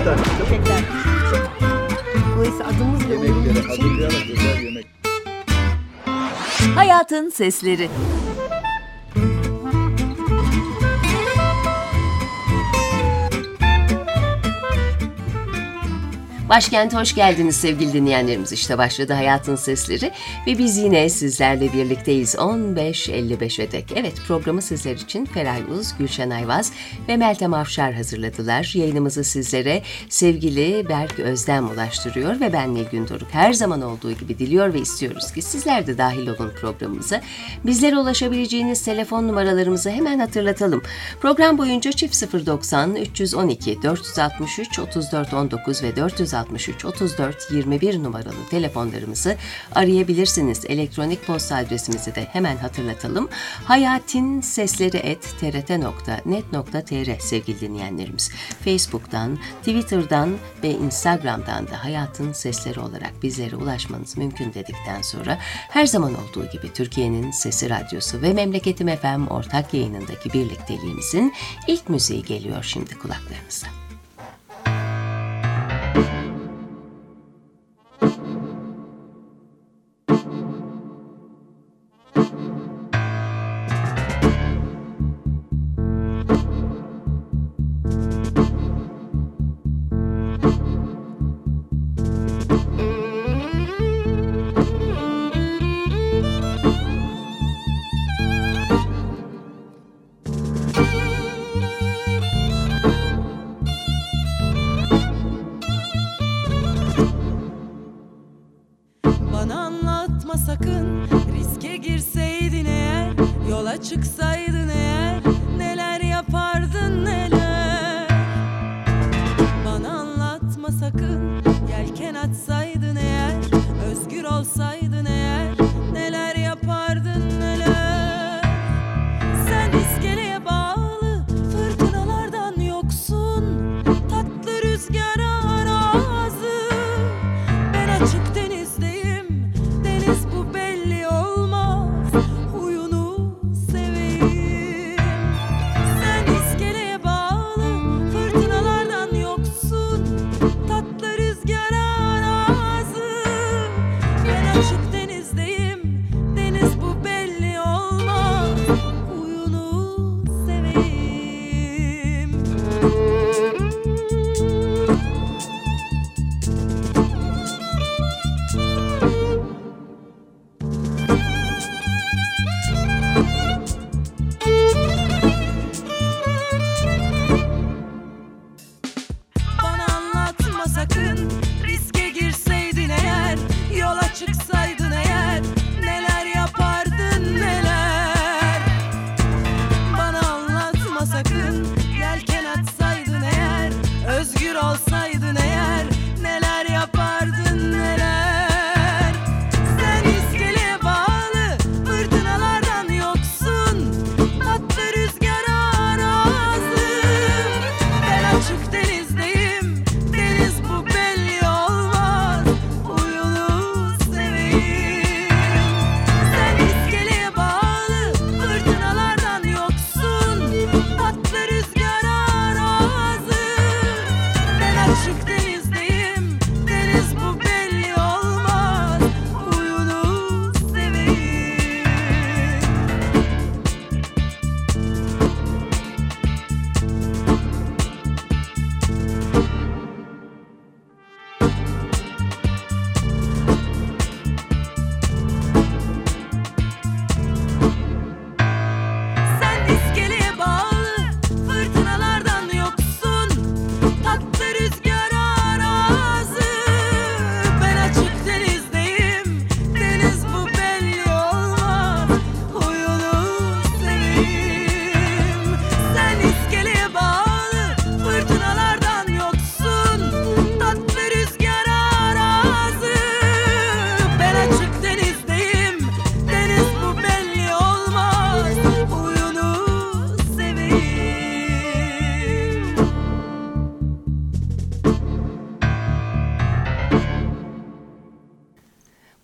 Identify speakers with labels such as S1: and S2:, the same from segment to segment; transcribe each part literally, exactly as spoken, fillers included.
S1: Köpekler.
S2: Köpekler. Dolayısıyla adımız ve
S1: Yemekleri
S2: onurumuz için
S1: hazırlayarak güzel yemek.
S3: Hayatın Sesleri. Başkent'e hoş geldiniz sevgili dinleyenlerimiz. İşte başladı Hayatın Sesleri ve biz yine sizlerle birlikteyiz on beş elli beşe dek. Evet, programı sizler için Feray Uz, Gülşen Ayvaz ve Meltem Afşar hazırladılar. Yayınımızı sizlere sevgili Berk Özlem ulaştırıyor ve ben Nilgün Doruk. Her zaman olduğu gibi diliyor ve istiyoruz ki sizler de dahil olun programımıza. Bizlere ulaşabileceğiniz telefon numaralarımızı hemen hatırlatalım. Program boyunca çift sıfır doksan üç on iki dört altı üç otuz dört on dokuz ve dört altmış üç otuz dört yirmi bir numaralı telefonlarımızı arayabilirsiniz. Elektronik posta adresimizi de hemen hatırlatalım. hayatinsesleri et t r t nokta net nokta t r sevgili dinleyenlerimiz. Facebook'tan, Twitter'dan ve Instagram'dan da Hayatın Sesleri olarak bizlere ulaşmanız mümkün dedikten sonra her zaman olduğu gibi Türkiye'nin Sesi Radyosu ve Memleketim F M ortak yayınındaki birlikteliğimizin ilk müziği geliyor şimdi kulaklarınıza.
S4: Çıksaydın eğer neler yapardın neler. Bana anlatma sakın, yelken açsaydın eğer, özgür olsaydın eğer neler yapardın neler. Sen iskeleye bağlı fırtınalardan yoksun, tatlı rüzgara razı. Ben açık denizdeyim, deniz bu belli olmaz. Huyunu seveyim.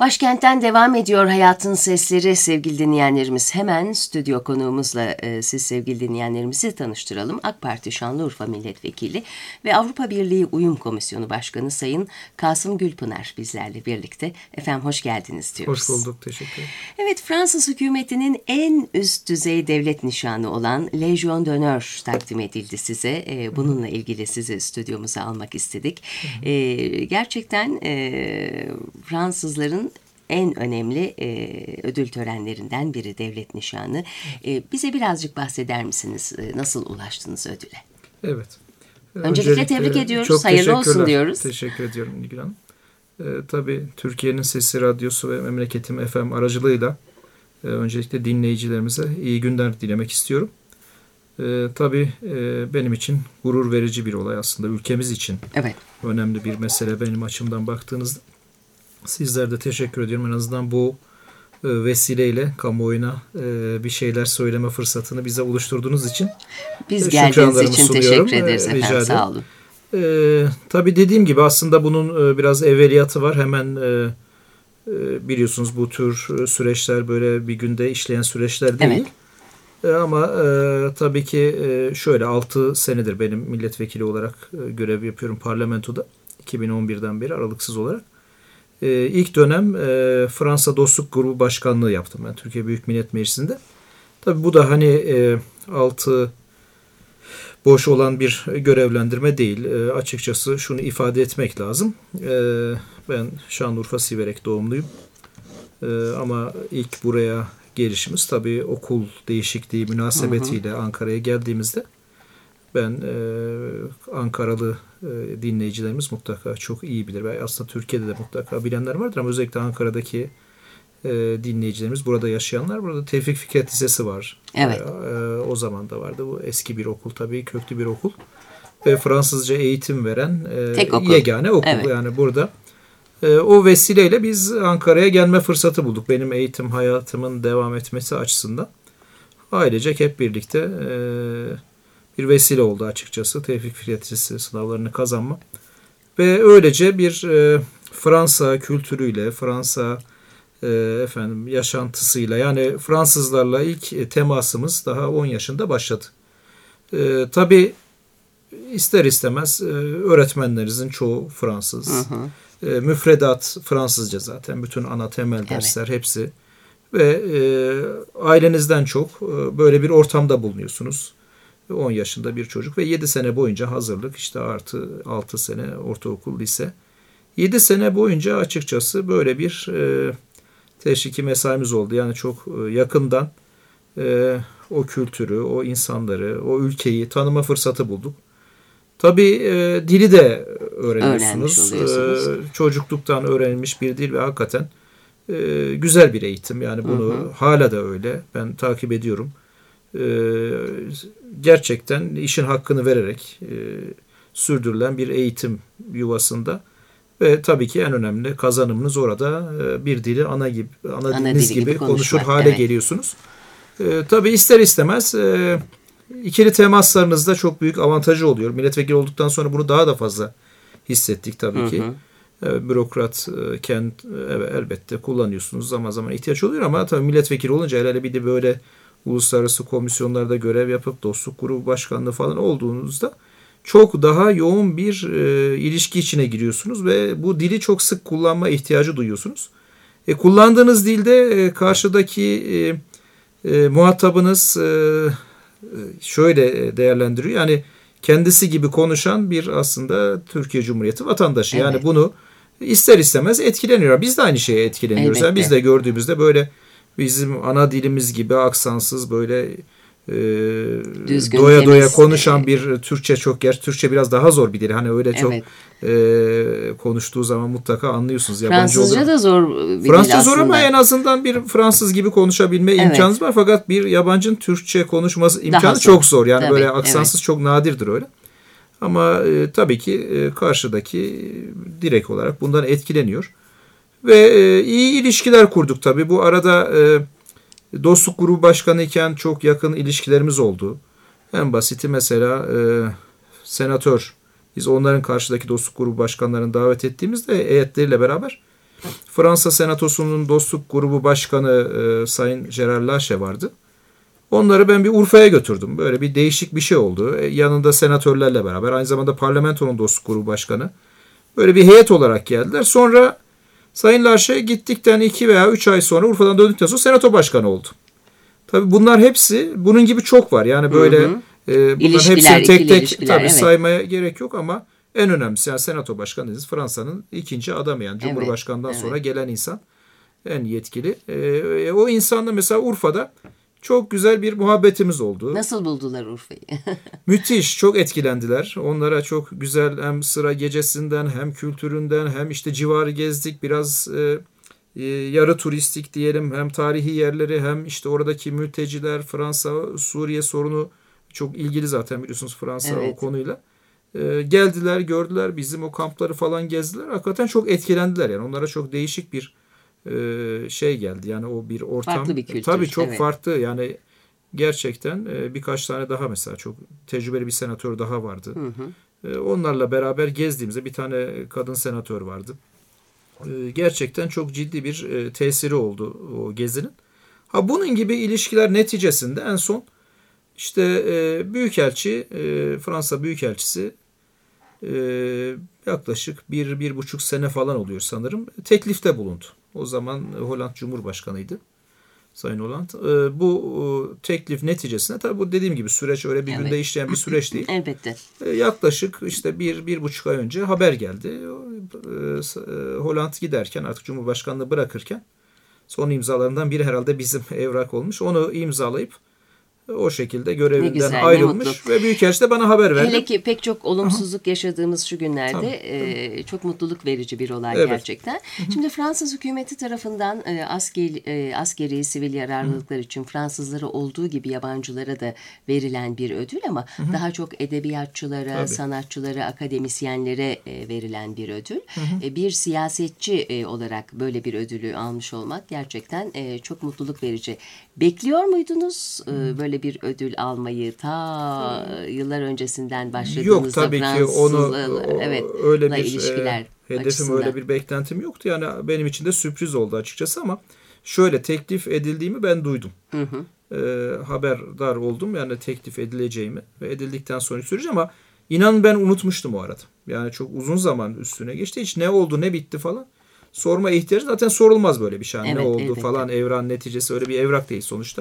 S3: Başkentten devam ediyor Hayatın Sesleri sevgili dinleyenlerimiz. Hemen stüdyo konuğumuzla e, siz sevgili dinleyenlerimizi tanıştıralım. AK Parti Şanlıurfa Milletvekili ve Avrupa Birliği Uyum Komisyonu Başkanı Sayın Kasım Gülpınar bizlerle birlikte. Efendim hoş geldiniz diyoruz.
S1: Hoş bulduk, teşekkür ederim.
S3: Evet, Fransız hükümetinin en üst düzey devlet nişanı olan Légion d'honneur takdim edildi size. E, bununla ilgili sizi stüdyomuza almak istedik. E, gerçekten e, Fransızların en önemli e, ödül törenlerinden biri devlet nişanı. E, bize birazcık bahseder misiniz? E, nasıl ulaştınız ödüle?
S1: Evet.
S3: Öncelikle, Öncelikle tebrik ediyoruz.
S1: Çok
S3: hayırlı olsun diyoruz.
S1: Teşekkür ediyorum Nilgün Hanım. E, tabii Türkiye'nin Sesi Radyosu ve Memleketim F M aracılığıyla e, öncelikle dinleyicilerimize iyi günler dilemek istiyorum. E, tabii e, benim için gurur verici bir olay aslında. Ülkemiz için
S3: evet.
S1: önemli bir mesele benim açımdan baktığınızda. Sizler de teşekkür ediyorum. En azından bu e, vesileyle kamuoyuna e, bir şeyler söyleme fırsatını bize oluşturduğunuz için
S3: biz geldiğiniz için
S1: sunuyorum.
S3: teşekkür ederiz e, efendim. Sağ olun.
S1: E, tabii dediğim gibi aslında bunun e, biraz evveliyatı var. Hemen e, e, biliyorsunuz bu tür süreçler böyle bir günde işleyen süreçler değil. Evet. E, ama e, tabii ki e, şöyle altı senedir benim milletvekili olarak e, görev yapıyorum parlamentoda. iki bin on birden beri aralıksız olarak. Ee, ilk dönem e, Fransa Dostluk Grubu Başkanlığı yaptım ben Türkiye Büyük Millet Meclisi'nde. Tabii bu da hani e, altı boş olan bir görevlendirme değil. E, açıkçası şunu ifade etmek lazım. E, ben Şanlıurfa Siverek doğumluyum. E, ama ilk buraya gelişimiz tabii okul değişikliği münasebetiyle Ankara'ya geldiğimizde ben e, Ankaralı e, dinleyicilerimiz mutlaka çok iyi bilir. Ve aslında Türkiye'de de mutlaka bilenler vardır ama özellikle Ankara'daki e, dinleyicilerimiz, burada yaşayanlar, burada Tevfik Fikret Lisesi var.
S3: Evet.
S1: E, e, o zaman da vardı. Bu eski bir okul tabii, köklü bir okul. Ve Fransızca eğitim veren e, okul. yegane okul. Evet. Yani burada e, o vesileyle biz Ankara'ya gelme fırsatı bulduk. Benim eğitim hayatımın devam etmesi açısından. Ailecek hep birlikte e, bir vesile oldu açıkçası Tevfik Fikret Lisesi sınavlarını kazanma. Ve öylece bir e, Fransa kültürüyle, Fransa e, efendim yaşantısıyla, yani Fransızlarla ilk e, temasımız daha on yaşında başladı. E, tabii ister istemez e, öğretmenlerinizin çoğu Fransız. Hı hı. E, müfredat Fransızca zaten. Bütün ana temel dersler evet. hepsi. Ve e, ailenizden çok e, böyle bir ortamda bulunuyorsunuz. on yaşında bir çocuk ve yedi sene boyunca hazırlık, işte artı altı sene ortaokul, lise. yedi sene boyunca açıkçası böyle bir e, teşviki mesaimiz oldu. Yani çok e, yakından e, o kültürü, o insanları, o ülkeyi tanıma fırsatı bulduk. Tabii e, dili de öğreniyorsunuz. E, çocukluktan öğrenilmiş bir dil ve hakikaten e, güzel bir eğitim. Yani bunu hı hı. hala da öyle. Ben takip ediyorum. Ee, gerçekten işin hakkını vererek e, sürdürülen bir eğitim yuvasında ve tabii ki en önemli kazanımınız orada e, bir dili ana gibi ana, ana diliniz gibi, gibi konuşur hale evet. geliyorsunuz. E, tabii ister istemez e, ikili temaslarınızda çok büyük avantajı oluyor. Milletvekili olduktan sonra bunu daha da fazla hissettik tabii hı ki. Hı. E, bürokratken evet, elbette kullanıyorsunuz, zaman zaman ihtiyaç oluyor ama tabii milletvekili olunca hele bir de böyle uluslararası komisyonlarda görev yapıp dostluk grubu başkanlığı falan olduğunuzda çok daha yoğun bir e, ilişki içine giriyorsunuz ve bu dili çok sık kullanma ihtiyacı duyuyorsunuz. E, kullandığınız dilde e, karşıdaki e, e, muhatabınız e, şöyle değerlendiriyor. Yani kendisi gibi konuşan bir aslında Türkiye Cumhuriyeti vatandaşı. Evet. Yani bunu ister istemez etkileniyor. Biz de aynı şeye etkileniyoruz. Yani biz de gördüğümüzde böyle bizim ana dilimiz gibi aksansız böyle e, Düzgün, doya temiz, doya konuşan bir Türkçe çok ger. Türkçe biraz daha zor bir dil. Hani öyle çok evet. e, konuştuğu zaman mutlaka anlıyorsunuz. Yabancı
S3: Fransızca
S1: olur.
S3: da zor bir
S1: Fransızca
S3: dil
S1: zor
S3: aslında.
S1: ama en azından bir Fransız gibi konuşabilme evet. imkanınız var. Fakat bir yabancının Türkçe konuşması imkanı zor. çok zor. Yani tabii, böyle aksansız evet. çok nadirdir öyle. Ama e, tabii ki e, karşıdaki direkt olarak bundan etkileniyor. Ve e, iyi ilişkiler kurduk tabii. Bu arada e, dostluk grubu başkanı iken çok yakın ilişkilerimiz oldu. En basiti mesela e, senatör. Biz onların karşıdaki dostluk grubu başkanlarını davet ettiğimizde heyetleriyle beraber Fransa Senatosu'nun dostluk grubu başkanı e, Sayın Gerard Larcher vardı. Onları ben bir Urfa'ya götürdüm. Böyle bir değişik bir şey oldu. E, yanında senatörlerle beraber, aynı zamanda parlamentonun dostluk grubu başkanı. Böyle bir heyet olarak geldiler. Sonra Sayın Larcher gittikten iki veya üç ay sonra, Urfa'dan döndükten sonra senato başkanı oldu. Tabii bunlar hepsi, bunun gibi çok var. Yani böyle hı hı. E, bunların
S3: İlişkiler,
S1: hepsini tek tek tabii
S3: evet.
S1: saymaya gerek yok ama en önemlisi yani senato başkanıyız. Fransa'nın ikinci adamı, yani Cumhurbaşkanı'ndan evet, sonra evet. gelen insan en yetkili. E, o insanla mesela Urfa'da çok güzel bir muhabbetimiz oldu.
S3: Nasıl buldular Urfa'yı?
S1: Müthiş, çok etkilendiler. Onlara çok güzel, hem sıra gecesinden hem kültüründen hem işte civarı gezdik. Biraz e, e, yarı turistik diyelim, hem tarihi yerleri hem işte oradaki mülteciler, Fransa Suriye sorunu çok ilgili zaten biliyorsunuz Fransa evet. o konuyla. E, geldiler, gördüler, bizim o kampları falan gezdiler. Hakikaten çok etkilendiler. Yani onlara çok değişik bir şey geldi. Yani o bir ortam.
S3: Farklı bir kültür.
S1: Tabii çok
S3: evet.
S1: farklı. Yani gerçekten birkaç tane daha mesela çok tecrübeli bir senatör daha vardı. Hı hı. Onlarla beraber gezdiğimizde bir tane kadın senatör vardı. Gerçekten çok ciddi bir tesiri oldu o gezinin. Ha bunun gibi ilişkiler neticesinde en son işte Büyükelçi, Fransa Büyükelçisi yaklaşık bir, bir buçuk sene falan oluyor sanırım. Teklifte bulundu. O zaman Hollanda Cumhurbaşkanıydı. Sayın Hollanda. Bu teklif neticesinde, tabii bu dediğim gibi süreç öyle bir evet. günde işleyen bir süreç değil.
S3: Elbette.
S1: Yaklaşık işte bir, bir buçuk ay önce haber geldi. Hollanda giderken, artık Cumhurbaşkanlığı bırakırken son imzalarından biri herhalde bizim evrak olmuş. Onu imzalayıp o şekilde görevinden güzel, ayrılmış ve Büyükelçi de bana haber verdi.
S3: Hele ki pek çok olumsuzluk Aha. yaşadığımız şu günlerde tabii, e, çok mutluluk verici bir olay evet. gerçekten. Şimdi Fransız hükümeti tarafından e, askeri, e, askeri sivil yararlılıklar Hı. için Fransızlara olduğu gibi yabancılara da verilen bir ödül ama Hı. daha çok edebiyatçılara, tabii. sanatçılara, akademisyenlere e, verilen bir ödül. E, bir siyasetçi e, olarak böyle bir ödülü almış olmak gerçekten e, çok mutluluk verici. Bekliyor muydunuz e, böyle bir ödül almayı ta yıllar öncesinden başladığınızda?
S1: Yok tabii ki onu
S3: evet,
S1: öyle bir
S3: ilişkiler
S1: e, hedefim
S3: açısından.
S1: Öyle bir beklentim yoktu. Yani benim için de sürpriz oldu açıkçası ama şöyle teklif edildiğimi ben duydum. Hı hı. E, haberdar oldum yani teklif edileceğimi ve edildikten sonra süreci ama inanın ben unutmuştum o arada. Yani çok uzun zaman üstüne geçti. Hiç ne oldu ne bitti falan sorma ihtiyacı zaten sorulmaz böyle bir şey. Evet, ne oldu evet, falan evet. evran neticesi öyle bir evrak değil sonuçta.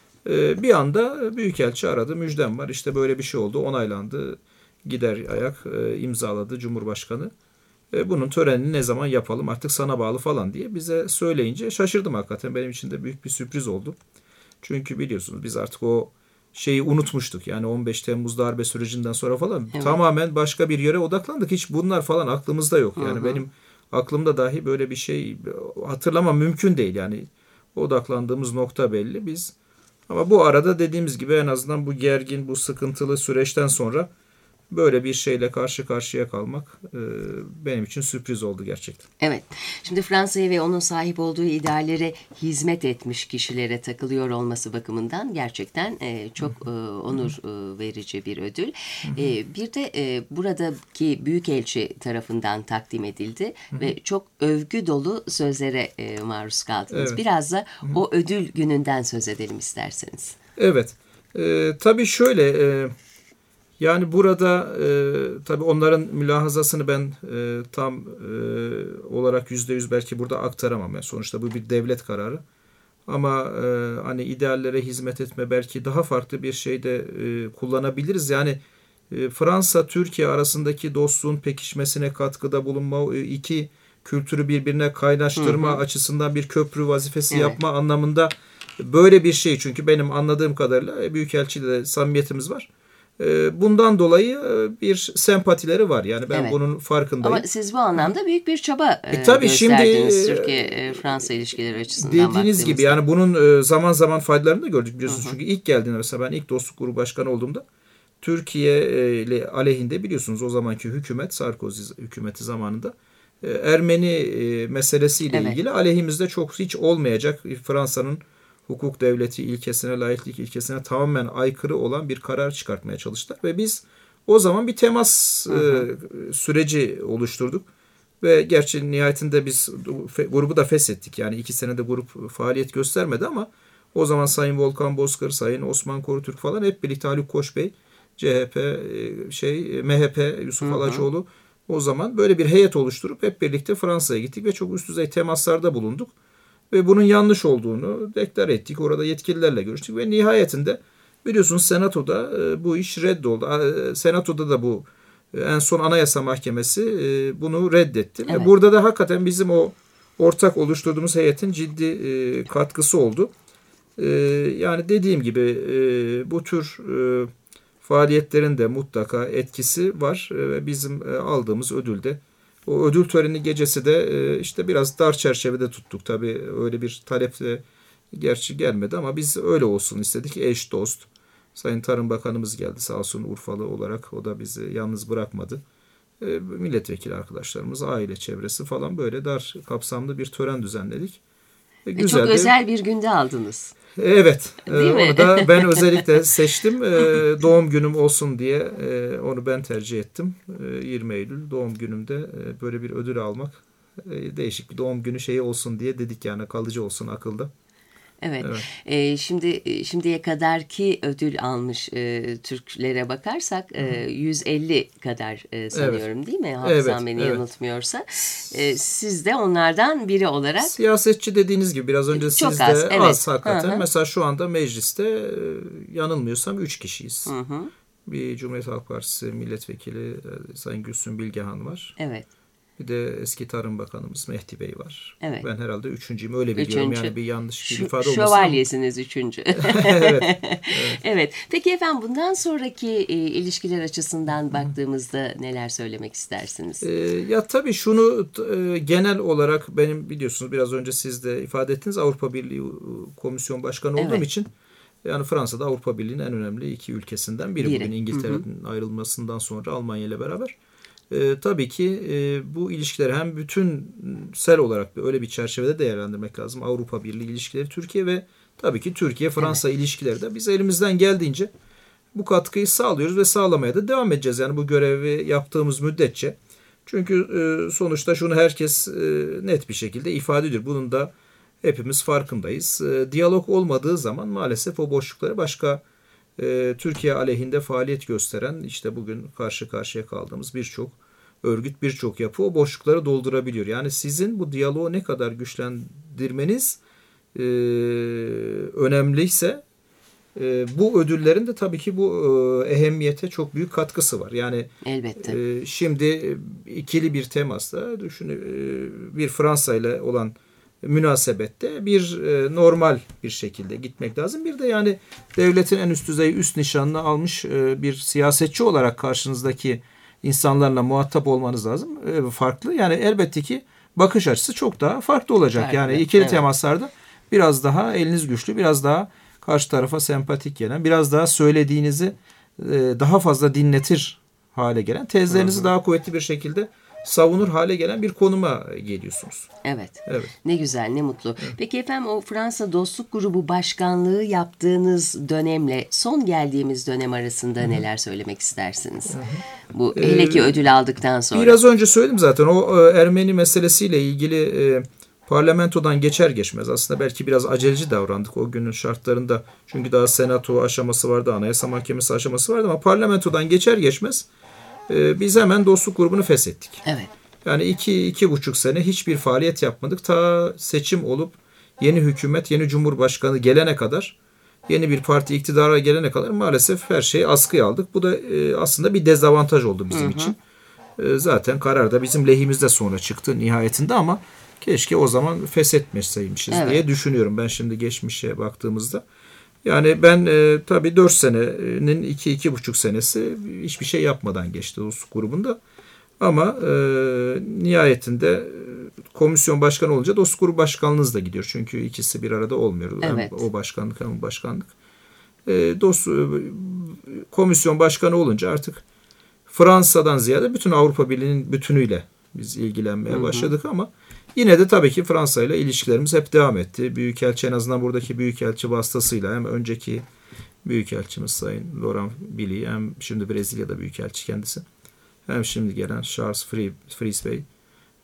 S1: Bir anda Büyükelçi aradı. Müjdem var. İşte böyle bir şey oldu. Onaylandı. Gider ayak imzaladı Cumhurbaşkanı. Bunun törenini ne zaman yapalım artık sana bağlı falan diye bize söyleyince şaşırdım hakikaten. Benim için de büyük bir sürpriz oldu. Çünkü biliyorsunuz biz artık o şeyi unutmuştuk. Yani on beş Temmuz darbe sürecinden sonra falan evet. tamamen başka bir yere odaklandık. Hiç bunlar falan aklımızda yok. Yani hı hı. benim aklımda dahi böyle bir şey hatırlamam mümkün değil. Yani odaklandığımız nokta belli. Biz ama bu arada dediğimiz gibi en azından bu gergin, bu sıkıntılı süreçten sonra böyle bir şeyle karşı karşıya kalmak e, benim için sürpriz oldu gerçekten.
S3: Evet. Şimdi Fransa'ya ve onun sahip olduğu ideallere hizmet etmiş kişilere takılıyor olması bakımından gerçekten e, çok e, onur e, verici bir ödül. E, bir de e, buradaki Büyükelçi tarafından takdim edildi ve çok övgü dolu sözlere e, maruz kaldınız. Evet. Biraz da o ödül gününden söz edelim isterseniz.
S1: Evet. E, tabii şöyle... E, Yani burada e, tabii onların mülahazasını ben e, tam e, olarak yüzde yüz belki burada aktaramam. Yani sonuçta bu bir devlet kararı. Ama e, hani ideallere hizmet etme belki daha farklı bir şeyde e, kullanabiliriz. Yani e, Fransa-Türkiye arasındaki dostluğun pekişmesine katkıda bulunma, e, iki kültürü birbirine kaynaştırma hı hı. açısından bir köprü vazifesi evet. yapma anlamında böyle bir şey. Çünkü benim anladığım kadarıyla Büyükelçiyle de samimiyetimiz var. Bundan dolayı bir sempatileri var. Yani ben evet. bunun farkındayım.
S3: Ama siz bu anlamda büyük bir çaba e, tabii gösterdiniz şimdi, Türkiye-Fransa ilişkileri açısından.
S1: Dediğiniz gibi yani bunun zaman zaman faydalarını da gördük biliyorsunuz. Hı hı. Çünkü ilk geldiğinde mesela ben ilk dostluk grubu başkanı olduğumda Türkiye ile aleyhinde biliyorsunuz o zamanki hükümet Sarkozy hükümeti zamanında Ermeni meselesiyle evet. ilgili aleyhimizde çok hiç olmayacak Fransa'nın hukuk devleti ilkesine, laiklik ilkesine tamamen aykırı olan bir karar çıkartmaya çalıştılar. Ve biz o zaman bir temas hı hı. E, süreci oluşturduk. Ve gerçi nihayetinde biz grubu da feshettik. Yani iki senede grup faaliyet göstermedi ama o zaman Sayın Volkan Bozkır, Sayın Osman Korutürk falan hep birlikte, Haluk Koç Bey, C H P, şey M H P, Yusuf Alaçoğlu, o zaman böyle bir heyet oluşturup hep birlikte Fransa'ya gittik ve çok üst düzey temaslarda bulunduk. Ve bunun yanlış olduğunu deklar ettik. Orada yetkililerle görüştük ve nihayetinde biliyorsunuz Senato'da bu iş reddoldu. Senato'da da bu en son Anayasa Mahkemesi bunu reddetti. Evet. Ve burada da hakikaten bizim o ortak oluşturduğumuz heyetin ciddi katkısı oldu. Yani dediğim gibi bu tür faaliyetlerin de mutlaka etkisi var ve bizim aldığımız ödülde, o ödül töreni gecesi de işte biraz dar çerçevede tuttuk. Tabii öyle bir talep de gerçi gelmedi ama biz öyle olsun istedik. Eş, dost. Sayın Tarım Bakanımız geldi sağ olsun, Urfalı olarak, o da bizi yalnız bırakmadı. Milletvekili arkadaşlarımız, aile çevresi falan, böyle dar kapsamlı bir tören düzenledik.
S3: Güzeldi. Çok özel bir günde aldınız.
S1: Evet. Değil mi? Onu da ben özellikle seçtim. Doğum günüm olsun diye onu ben tercih ettim. yirmi Eylül doğum günümde böyle bir ödül almak değişik bir doğum günü şeyi olsun diye dedik, yani kalıcı olsun akılda.
S3: Evet. evet. E, şimdi şimdiye kadarki ödül almış e, Türklere bakarsak e, yüz elli kadar e, sanıyorum, evet. Değil mi? Hafızam evet, beni evet. yanıltmıyorsa. E, siz de onlardan biri olarak.
S1: Siyasetçi dediğiniz gibi biraz önce
S3: çok
S1: sizde
S3: az, evet.
S1: az hakikaten. Hı-hı. Mesela şu anda mecliste yanılmıyorsam üç kişiyiz. Hı-hı. Bir Cumhuriyet Halk Partisi milletvekili Sayın Gülsün Bilgehan var.
S3: Evet.
S1: Bir de eski Tarım Bakanımız Mehdi Bey var.
S3: Evet.
S1: Ben herhalde üçüncüyüm, öyle biliyorum. Üçüncü. Yani bir yanlış bir ifade olmasın.
S3: Şövalyesiniz üçüncü.
S1: evet, evet.
S3: Evet. Peki efendim, bundan sonraki e, ilişkiler açısından baktığımızda neler söylemek istersiniz?
S1: E, ya tabii şunu e, genel olarak, benim biliyorsunuz biraz önce siz de ifade ettiniz, Avrupa Birliği Komisyon Başkanı olduğum evet. için yani Fransa'da Avrupa Birliği'nin en önemli iki ülkesinden biri. biri. Bugün İngiltere'nin Hı-hı. ayrılmasından sonra Almanya ile beraber. Ee, tabii ki e, bu ilişkileri hem bütünsel olarak öyle bir çerçevede değerlendirmek lazım. Avrupa Birliği ilişkileri, Türkiye ve tabii ki Türkiye-Fransa evet. ilişkileri de biz elimizden geldiğince bu katkıyı sağlıyoruz ve sağlamaya da devam edeceğiz. Yani bu görevi yaptığımız müddetçe. Çünkü e, sonuçta şunu herkes e, net bir şekilde ifade ediyor. Bunun da hepimiz farkındayız. E, diyalog olmadığı zaman maalesef o boşlukları başka e, Türkiye aleyhinde faaliyet gösteren, işte bugün karşı karşıya kaldığımız birçok örgüt, birçok yapı o boşlukları doldurabiliyor. Yani sizin bu diyaloğu ne kadar güçlendirmeniz e, önemliyse e, bu ödüllerin de tabii ki bu e, ehemmiyete çok büyük katkısı var. Yani
S3: elbette.
S1: E, şimdi ikili bir temasta düşün, e, bir Fransa ile olan münasebette bir e, normal bir şekilde gitmek lazım. Bir de yani devletin en üst düzey üst nişanını almış e, bir siyasetçi olarak karşınızdaki insanlarla muhatap olmanız lazım. E, farklı. Yani elbette ki bakış açısı çok daha farklı olacak. Farklı. Yani ikili evet. temaslarda biraz daha eliniz güçlü, biraz daha karşı tarafa sempatik gelen, biraz daha söylediğinizi e, daha fazla dinletir hale gelen, tezlerinizi hı hı. daha kuvvetli bir şekilde savunur hale gelen bir konuma geliyorsunuz.
S3: Evet.
S1: Evet.
S3: Ne güzel, ne mutlu.
S1: Evet.
S3: Peki efendim, o Fransa Dostluk Grubu başkanlığı yaptığınız dönemle son geldiğimiz dönem arasında Hı-hı. neler söylemek istersiniz? Hı-hı. Bu hele ki ee, ödül aldıktan sonra.
S1: Biraz önce söyledim zaten, o Ermeni meselesiyle ilgili e, parlamentodan geçer geçmez aslında belki biraz aceleci davrandık o günün şartlarında. Çünkü daha senato aşaması vardı, anayasa mahkemesi aşaması vardı ama parlamentodan geçer geçmez biz hemen dostluk grubunu feshettik.
S3: Evet.
S1: Yani iki, iki buçuk sene hiçbir faaliyet yapmadık. Ta seçim olup yeni hükümet, yeni cumhurbaşkanı gelene kadar, yeni bir parti iktidara gelene kadar maalesef her şeyi askıya aldık. Bu da e, aslında bir dezavantaj oldu bizim hı hı. için. E, zaten karar da bizim lehimizde sonra çıktı nihayetinde ama keşke o zaman feshetmeseymişiz evet. diye düşünüyorum ben şimdi geçmişe baktığımızda. Yani ben e, tabii dört senenin iki, iki buçuk senesi hiçbir şey yapmadan geçti dostluk grubunda. Ama e, nihayetinde komisyon başkanı olunca dostluk grubu başkanlığınız da gidiyor. Çünkü ikisi bir arada olmuyor.
S3: Evet.
S1: Hem o başkanlık hem o başkanlık. E, dost, komisyon başkanı olunca artık Fransa'dan ziyade bütün Avrupa Birliği'nin bütünüyle biz ilgilenmeye hı hı. başladık ama yine de tabii ki Fransa ile ilişkilerimiz hep devam etti. Büyükelçi, en azından buradaki büyükelçi vasıtasıyla, hem önceki büyükelçimiz Sayın Laurent Billy, hem şimdi Brezilya'da büyükelçi kendisi, hem şimdi gelen Charles Fries Bey,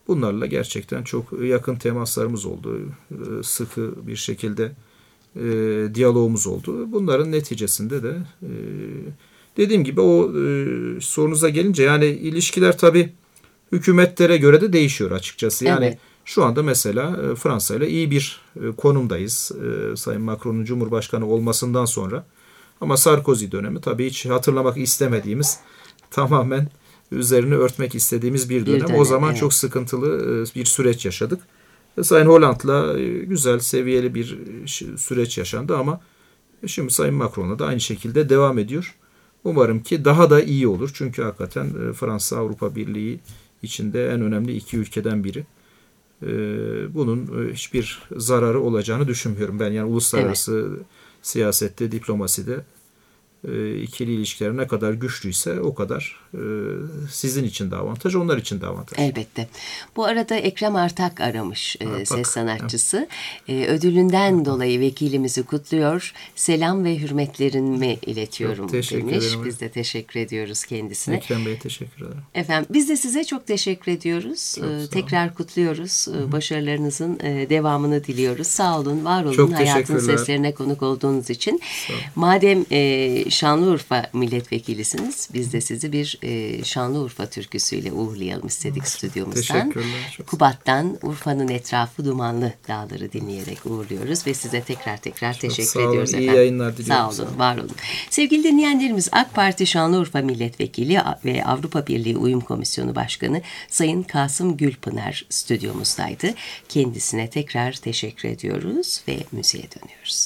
S1: Bunlarla gerçekten çok yakın temaslarımız oldu. E, sıkı bir şekilde e, diyalogumuz oldu. Bunların neticesinde de e, dediğim gibi o e, sorunuza gelince yani ilişkiler tabii hükümetlere göre de değişiyor açıkçası. Yani evet. Şu anda mesela e, Fransa ile iyi bir e, konumdayız. E, Sayın Macron'un Cumhurbaşkanı olmasından sonra. Ama Sarkozy dönemi tabii hiç hatırlamak istemediğimiz, tamamen üzerini örtmek istediğimiz bir dönem. Bir dönem o zaman evet. Çok sıkıntılı bir süreç yaşadık. Sayın Hollande'la güzel, seviyeli bir süreç yaşandı ama şimdi Sayın Macron'la da aynı şekilde devam ediyor. Umarım ki daha da iyi olur. Çünkü hakikaten Fransa Avrupa Birliği içinde en önemli iki ülkeden biri. Bunun hiçbir zararı olacağını düşünmüyorum. Ben yani uluslararası evet. Siyasette, diplomaside ikili ilişkiler ne kadar güçlüyse o kadar sizin için de avantaj, onlar için de avantaj.
S3: Elbette. Bu arada Ekrem Artak aramış, Artak, ses sanatçısı. Evet. Ödülünden evet. dolayı vekilimizi kutluyor. Selam ve hürmetlerimi iletiyorum demiş. Ederim. Biz de teşekkür ediyoruz kendisine.
S1: Ekrem Bey'e teşekkür ederim.
S3: Efendim biz de size çok teşekkür ediyoruz. Çok Tekrar kutluyoruz. Hı-hı. Başarılarınızın devamını diliyoruz. Sağ olun, var olun.
S1: Çok
S3: Hayatın Seslerine konuk olduğunuz için. Madem e, Şanlıurfa milletvekilisiniz, biz de sizi bir e, Şanlıurfa türküsüyle uğurlayalım istedik stüdyomuzdan. Kubat'tan Urfa'nın etrafı dumanlı dağları dinleyerek uğurluyoruz ve size tekrar tekrar çok teşekkür sağ olun, ediyoruz efendim.
S1: İyi yayınlar diliyorum.
S3: Sağ olun, var olun. Sevgili dinleyenlerimiz, AK Parti Şanlıurfa Milletvekili ve Avrupa Birliği Uyum Komisyonu Başkanı Sayın Kasım Gülpınar stüdyomuzdaydı. Kendisine tekrar teşekkür ediyoruz ve müziğe dönüyoruz.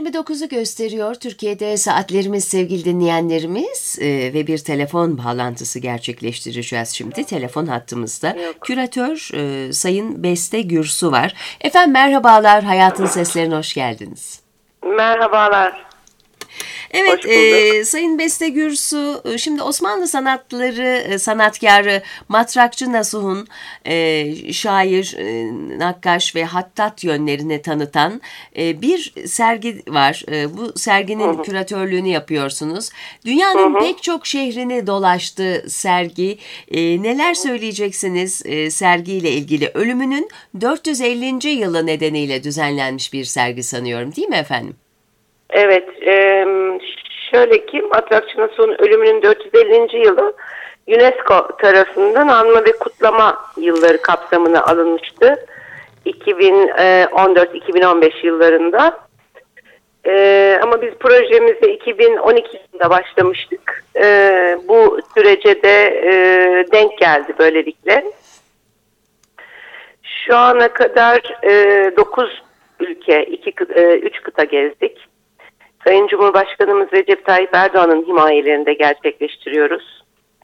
S3: yirmi dokuzu gösteriyor Türkiye'de saatlerimiz sevgili dinleyenlerimiz ee, ve bir telefon bağlantısı gerçekleştireceğiz şimdi telefon hattımızda. Yok. Küratör e, Sayın Beste Gürsu var. Efendim merhabalar, Hayatın Seslerine hoş geldiniz.
S5: Merhabalar.
S3: Evet, e, Sayın Beste Gürsu, şimdi Osmanlı sanatları sanatkarı Matrakçı Nasuh'un e, şair, e, nakkaş ve hattat yönlerini tanıtan e, bir sergi var. E, bu serginin hı hı. küratörlüğünü yapıyorsunuz. Dünyanın hı hı. pek çok şehrini dolaştı sergi. E, neler söyleyeceksiniz e, sergiyle ilgili? Ölümünün dört yüz ellinci yılı nedeniyle düzenlenmiş bir sergi sanıyorum, değil mi efendim?
S5: Evet, e, şöyle ki Matrakçı Nasuh'un ölümünün dört yüz ellinci yılı UNESCO tarafından anma ve kutlama yılları kapsamına alınmıştı. iki bin on dört iki bin on beş yıllarında. E, ama biz projemize iki bin on iki yılında başlamıştık. E, bu sürece de e, denk geldi böylelikle. Şu ana kadar e, dokuz ülke, üç kıta gezdik. Sayın Cumhurbaşkanımız Recep Tayyip Erdoğan'ın himayelerinde gerçekleştiriyoruz.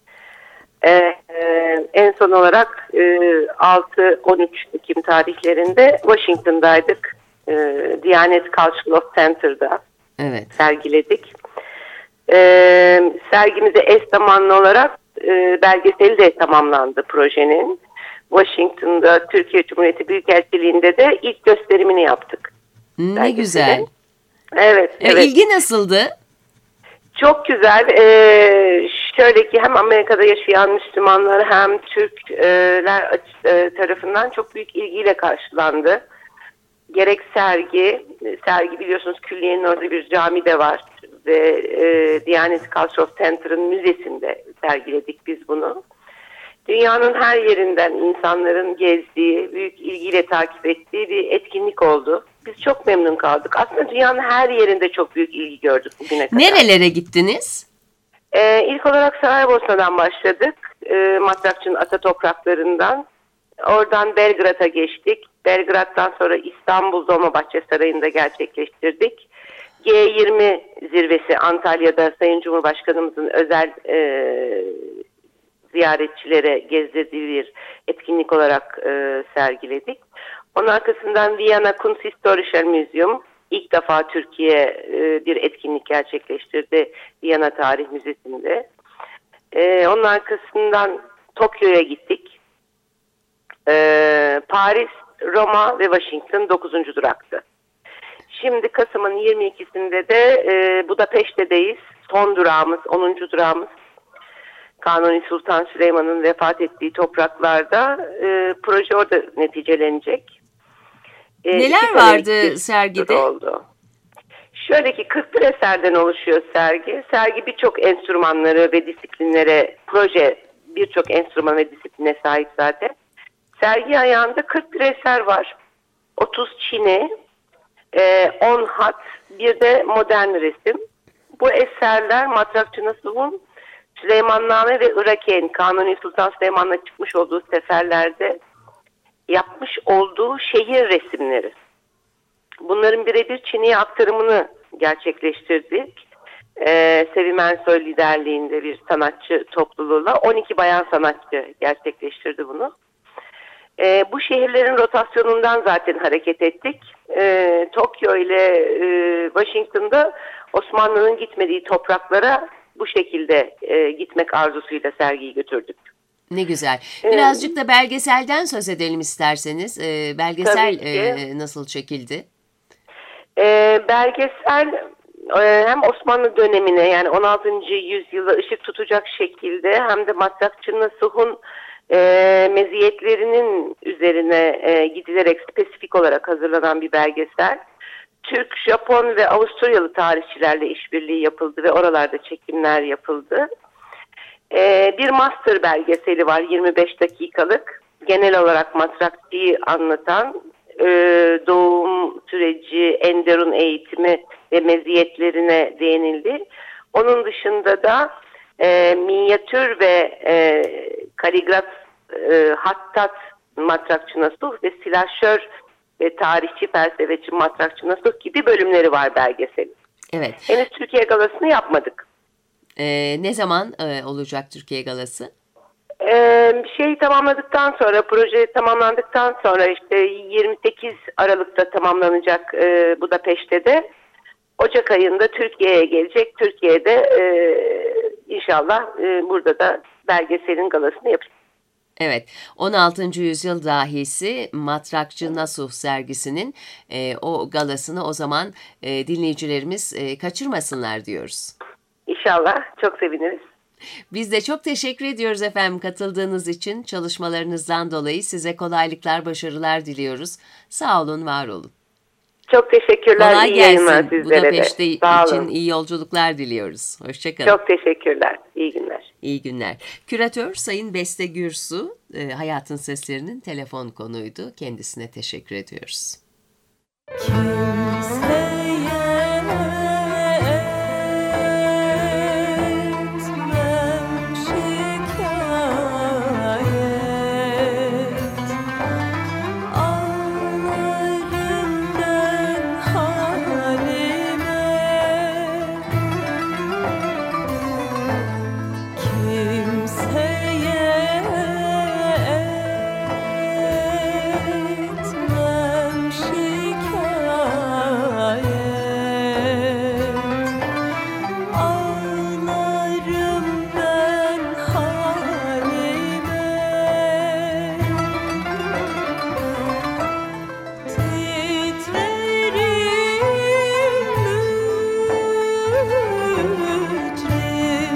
S5: Ee, e, en son olarak e, altı on üç Ekim tarihlerinde Washington'daydık. E, Diyanet Cultural Center'da evet. sergiledik. E, sergimize eş zamanlı olarak e, belgeseli de tamamlandı projenin. Washington'da Türkiye Cumhuriyeti Büyükelçiliği'nde de ilk gösterimini yaptık.
S3: Ne belgeseli. Güzel.
S5: Evet,
S3: e,
S5: evet.
S3: İlgi nasıldı?
S5: Çok güzel. Ee, şöyle ki hem Amerika'da yaşayan Müslümanlar hem Türkler e, tarafından çok büyük ilgiyle karşılandı. Gerek sergi, sergi biliyorsunuz külliyenin orada bir cami de var ve e, Diyanet Cultural Center'ın müzesinde sergiledik biz bunu. Dünyanın her yerinden insanların gezdiği, büyük ilgiyle takip ettiği bir etkinlik oldu. Biz çok memnun kaldık. Aslında dünyanın her yerinde çok büyük ilgi gördük bugüne kadar.
S3: Nerelere gittiniz?
S5: Ee, ilk olarak Saraybosna'dan başladık. Ee, Matrakçı'nın ata topraklarından. Oradan Belgrad'a geçtik. Belgrad'dan sonra İstanbul Dolmabahçe Sarayı'nda gerçekleştirdik. G yirmi zirvesi Antalya'da Sayın Cumhurbaşkanımızın özel e, ziyaretçilere gezdirdiği bir etkinlik olarak e, sergiledik. Onun arkasından Viyana Kunsthistorisches Museum ilk defa Türkiye e, bir etkinlik gerçekleştirdi Viyana Tarih Müzesi'nde. E, onun arkasından Tokyo'ya gittik. E, Paris, Roma ve Washington dokuzuncu duraktı. Şimdi Kasım'ın yirmi ikisinde de e, Budapeşte'deyiz. Son durağımız, onuncu durağımız. Kanuni Sultan Süleyman'ın vefat ettiği topraklarda e, proje orada neticelenecek. E,
S3: Neler vardı sergide?
S5: Oldu. Şöyle ki kırk bir eserden oluşuyor sergi. Sergi birçok enstrümanları ve disiplinlere, proje birçok enstrüman ve disipline sahip zaten. Sergi ayağında kırk bir eser var. otuz çini, e, on hat, bir de modern resim. Bu eserler Matrakçı Nasuh'un Süleymanname ve Iraken, Kanuni Sultan Süleyman'la çıkmış olduğu seferlerde yapmış olduğu şehir resimleri. Bunların birebir Çin'e aktarımını gerçekleştirdik. Ee, Sevim Ensoy liderliğinde bir sanatçı topluluğuyla on iki bayan sanatçı gerçekleştirdi bunu. Ee, bu şehirlerin rotasyonundan zaten hareket ettik. Ee, Tokyo ile e, Washington'da Osmanlı'nın gitmediği topraklara bu şekilde e, gitmek arzusuyla sergiyi götürdük.
S3: Ne güzel. Birazcık da belgeselden söz edelim isterseniz. E, belgesel e, nasıl çekildi?
S5: E, belgesel e, hem Osmanlı dönemine yani on altıncı yüzyıla ışık tutacak şekilde hem de Matrakçı Nasuh'un e, meziyetlerinin üzerine e, gidilerek spesifik olarak hazırlanan bir belgesel. Türk, Japon ve Avusturyalı tarihçilerle işbirliği yapıldı ve oralarda çekimler yapıldı. Ee, bir master belgeseli var yirmi beş dakikalık. Genel olarak Matrakçı'yı anlatan e, doğum süreci, enderun eğitimi ve meziyetlerine değinildi. Onun dışında da e, minyatür ve e, kaligraf e, hattat Matrakçı Nasuh ve silahşör e, tarihçi, felsefeci, matrakçı, Nasuh gibi bölümleri var belgeselin.
S3: Evet.
S5: Henüz Türkiye Galası'nı yapmadık.
S3: Ee, ne zaman e, olacak Türkiye Galası?
S5: Ee, şey tamamladıktan sonra, proje tamamlandıktan sonra işte yirmi sekiz Aralık'ta tamamlanacak e, Budapeşte de. Ocak ayında Türkiye'ye gelecek. Türkiye'de e, inşallah e, burada da belgeselin galasını yapacağız.
S3: Evet, on altıncı yüzyıl dahisi Matrakçı Nasuh sergisinin e, o galasını o zaman e, dinleyicilerimiz e, kaçırmasınlar diyoruz.
S5: İnşallah, çok seviniriz.
S3: Biz de çok teşekkür ediyoruz efendim katıldığınız için. Çalışmalarınızdan dolayı size kolaylıklar, başarılar diliyoruz. Sağ olun, var olun.
S5: Çok teşekkürler.
S3: Kolay
S5: iyi
S3: gelsin.
S5: Budapeşte
S3: için iyi yolculuklar diliyoruz. Hoşçakalın.
S5: Çok teşekkürler. İyi günler.
S3: İyi günler. Küratör Sayın Beste Gürsu, e, Hayatın Seslerinin telefon konuydu. Kendisine teşekkür ediyoruz.
S4: Kimseye etmem şikayet, ağlarım ben halime. Kimseye etmem şikayet, ağlarım ben halime. Titrerim mücrim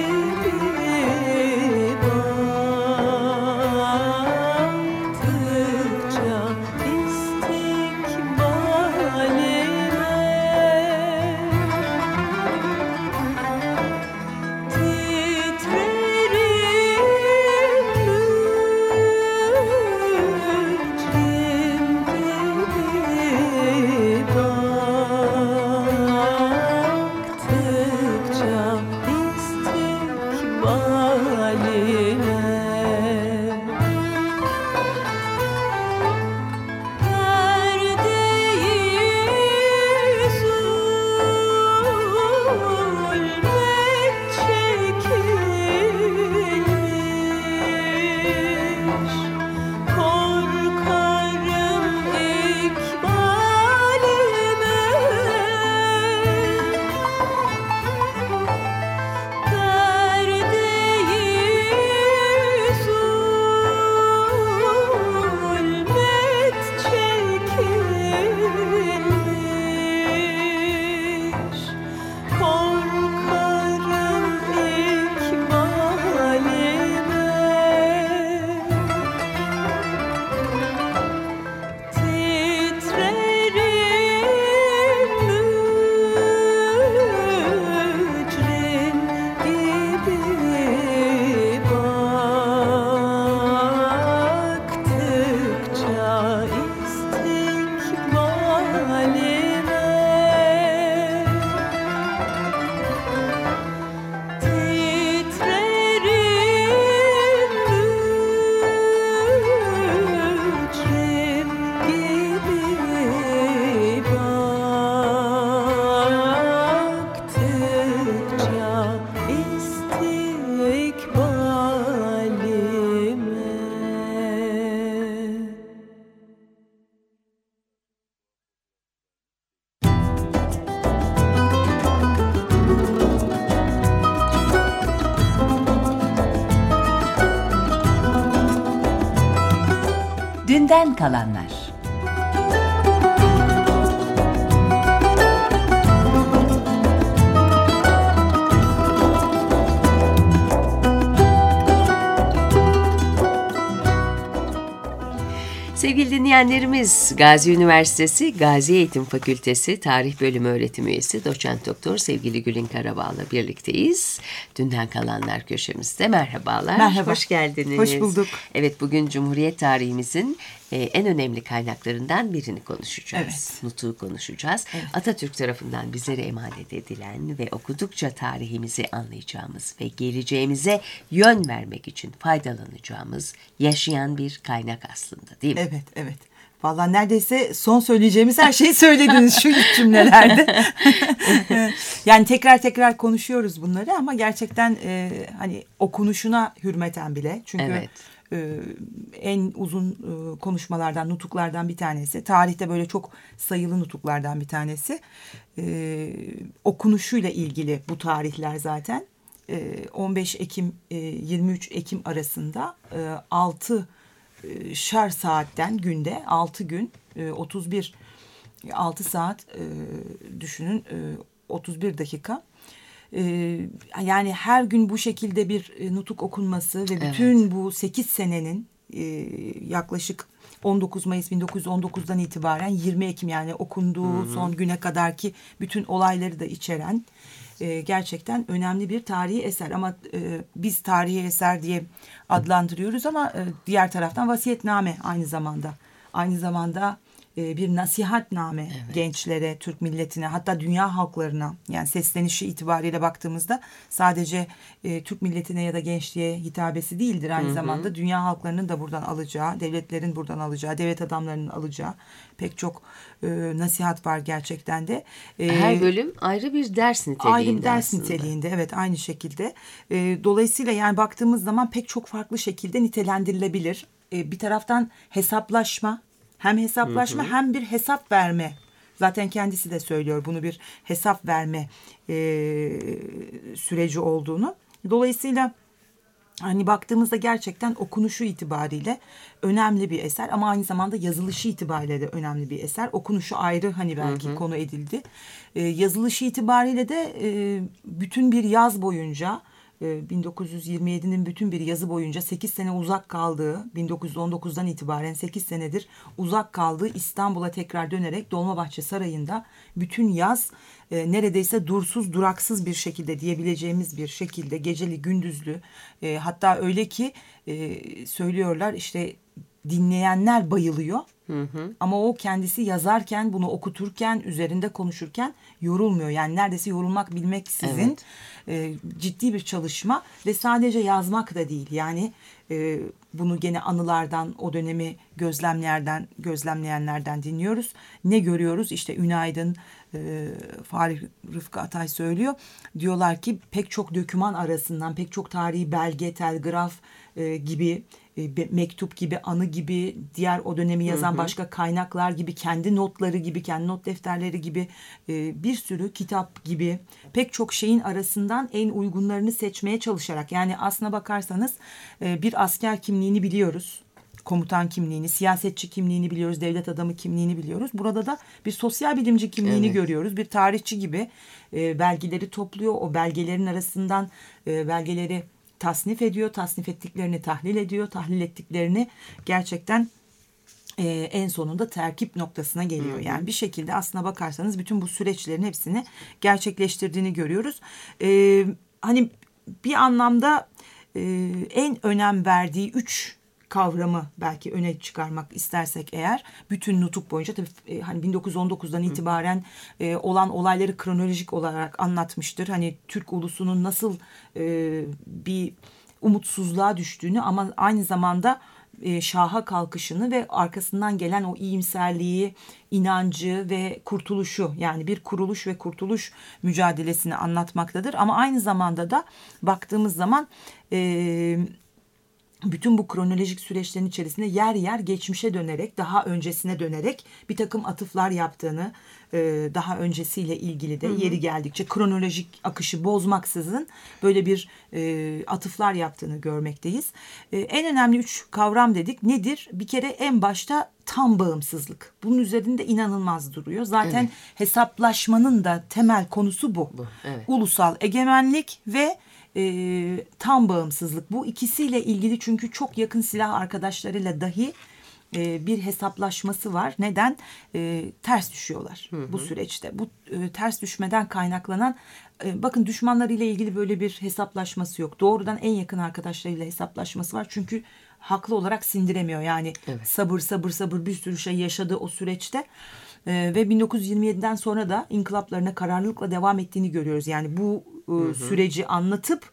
S4: gibi baktıkça istikbalime.
S6: Dünden kalanlar.
S3: Sevgili dinleyenlerimiz, Gazi Üniversitesi Gazi Eğitim Fakültesi Tarih Bölümü öğretim üyesi Doçent Doktor sevgili Gülin Karabağ'la birlikteyiz. Dünden kalanlar köşemizde. Merhabalar.
S6: Merhaba.
S3: Hoş geldiniz.
S6: Hoş bulduk.
S3: Evet, bugün Cumhuriyet tarihimizin e, en önemli kaynaklarından birini konuşacağız.
S6: Evet.
S3: Nutuk'u konuşacağız. Evet. Atatürk tarafından bizlere emanet edilen ve okudukça tarihimizi anlayacağımız ve geleceğimize yön vermek için faydalanacağımız yaşayan bir kaynak aslında, değil mi?
S6: Evet, evet.
S7: Vallahi neredeyse son söyleyeceğimiz her şeyi söylediniz şu üç cümlelerde. Yani tekrar tekrar konuşuyoruz bunları ama gerçekten e, hani okunuşuna hürmeten bile. Çünkü evet. e, en uzun e, konuşmalardan, nutuklardan bir tanesi. Tarihte böyle çok sayılı nutuklardan bir tanesi. E, okunuşuyla ilgili bu tarihler zaten. E, on beş Ekim e, yirmi üç Ekim arasında e, altı şer saatten günde altı gün otuz bir altı saat düşünün otuz bir dakika yani her gün bu şekilde bir nutuk okunması ve bütün evet. bu sekiz senenin yaklaşık on dokuz Mayıs bin dokuz yüz on dokuzdan itibaren yirmi Ekim yani okunduğu Hı-hı. son güne kadarki bütün olayları da içeren e, gerçekten önemli bir tarihi eser. Ama e, biz tarihi eser diye adlandırıyoruz ama e, diğer taraftan vasiyetname aynı zamanda. Aynı zamanda e, bir nasihatname evet. gençlere, Türk milletine, hatta dünya halklarına, yani seslenişi itibariyle baktığımızda sadece e, Türk milletine ya da gençliğe hitabesi değildir. Aynı hı hı. zamanda dünya halklarının da buradan alacağı, devletlerin buradan alacağı, devlet adamlarının alacağı pek çok e, nasihat var gerçekten de.
S3: E, Her bölüm ayrı bir ders niteliğinde
S7: Ayrı bir ders
S3: aslında.
S7: niteliğinde, evet, aynı şekilde. E, dolayısıyla yani baktığımız zaman pek çok farklı şekilde nitelendirilebilir. E, bir taraftan hesaplaşma, hem hesaplaşma hı hı. hem bir hesap verme. Zaten kendisi de söylüyor bunu, bir hesap verme e, süreci olduğunu. Dolayısıyla hani baktığımızda gerçekten okunuşu itibariyle önemli bir eser ama aynı zamanda yazılışı itibariyle de önemli bir eser. Okunuşu ayrı hani belki hı hı. konu edildi. E, yazılışı itibariyle de e, bütün bir yaz boyunca bin dokuz yüz yirmi yedinin bütün bir yazı boyunca sekiz sene uzak kaldığı, bin dokuz yüz on dokuzdan itibaren sekiz senedir uzak kaldığı İstanbul'a tekrar dönerek Dolmabahçe Sarayı'nda bütün yaz e, neredeyse dursuz duraksız bir şekilde diyebileceğimiz bir şekilde geceli gündüzlü e, hatta öyle ki e, söylüyorlar işte dinleyenler bayılıyor. Hı hı. Ama o kendisi yazarken, bunu okuturken, üzerinde konuşurken yorulmuyor. Yani neredeyse yorulmak bilmeksizin evet. e, ciddi bir çalışma ve sadece yazmak da değil. Yani e, bunu gene anılardan, o dönemi gözlemlerden, gözlemleyenlerden dinliyoruz. Ne görüyoruz? İşte Ünaydın, e, Fahri Rıfkı Atay söylüyor. Diyorlar ki pek çok döküman arasından, pek çok tarihi belge, telgraf e, gibi, mektup gibi, anı gibi, diğer o dönemi yazan hı hı. başka kaynaklar gibi, kendi notları gibi, kendi not defterleri gibi bir sürü kitap gibi pek çok şeyin arasından en uygunlarını seçmeye çalışarak, yani aslına bakarsanız bir asker kimliğini biliyoruz. Komutan kimliğini, siyasetçi kimliğini biliyoruz, devlet adamı kimliğini biliyoruz. Burada da bir sosyal bilimci kimliğini evet. görüyoruz. Bir tarihçi gibi belgeleri topluyor. O belgelerin arasından belgeleri tasnif ediyor, tasnif ettiklerini tahlil ediyor, tahlil ettiklerini gerçekten e, en sonunda terkip noktasına geliyor. Yani bir şekilde aslına bakarsanız bütün bu süreçlerin hepsini gerçekleştirdiğini görüyoruz. E, hani bir anlamda e, en önem verdiği üç kavramı belki öne çıkarmak istersek eğer, bütün nutuk boyunca tabii e, hani bin dokuz yüz on dokuzdan itibaren e, olan olayları kronolojik olarak anlatmıştır. Hani Türk ulusunun nasıl e, bir umutsuzluğa düştüğünü ama aynı zamanda e, şaha kalkışını ve arkasından gelen o iyimserliği, inancı ve kurtuluşu, yani bir kuruluş ve kurtuluş mücadelesini anlatmaktadır. Ama aynı zamanda da baktığımız zaman e, bütün bu kronolojik süreçlerin içerisinde yer yer geçmişe dönerek, daha öncesine dönerek bir takım atıflar yaptığını, daha öncesiyle ilgili de yeri geldikçe kronolojik akışı bozmaksızın böyle bir atıflar yaptığını görmekteyiz. En önemli üç kavram dedik. Nedir? Bir kere en başta tam bağımsızlık. Bunun üzerinde inanılmaz duruyor. Zaten evet. hesaplaşmanın da temel konusu bu. bu evet. Ulusal egemenlik ve E, tam bağımsızlık. Bu ikisiyle ilgili çünkü çok yakın silah arkadaşlarıyla dahi e, bir hesaplaşması var. Neden? E, ters düşüyorlar hı hı. bu süreçte. Bu e, ters düşmeden kaynaklanan e, bakın düşmanlarıyla ilgili böyle bir hesaplaşması yok. Doğrudan en yakın arkadaşlarıyla hesaplaşması var. Çünkü haklı olarak sindiremiyor. Yani evet. sabır sabır sabır bir sürü şey yaşadı o süreçte. Ee, ve bin dokuz yüz yirmi yediden sonra da inkılaplarına kararlılıkla devam ettiğini görüyoruz. Yani bu e, hı hı. süreci anlatıp